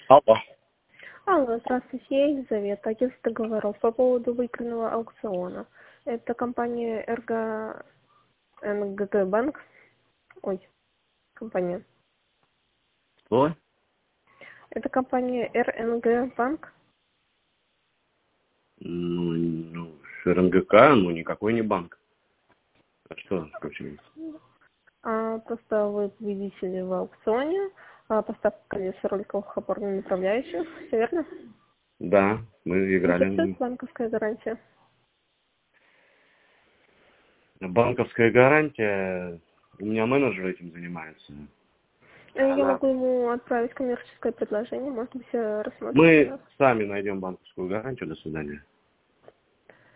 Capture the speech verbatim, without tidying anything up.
Алло. Алло, здравствуйте, я Елизавета, агентство договоров по поводу выигранного аукциона. Это компания эр джи эн джи Банк. Ой, компания. Что? Это компания эр эн джи Банк. Ну, ну, эр эн гэ ка, ну, никакой не банк. А что случилось? А, просто вы победители в аукционе. А, поставка колеса роликовых опорных направляющих. Все верно? Да, мы Интересует играли. банковская гарантия. Банковская гарантия. У меня менеджер этим занимается. Э, Я Она... могу ему отправить коммерческое предложение, может быть, э, рассмотрите Мы нас. сами найдем банковскую гарантию. До свидания.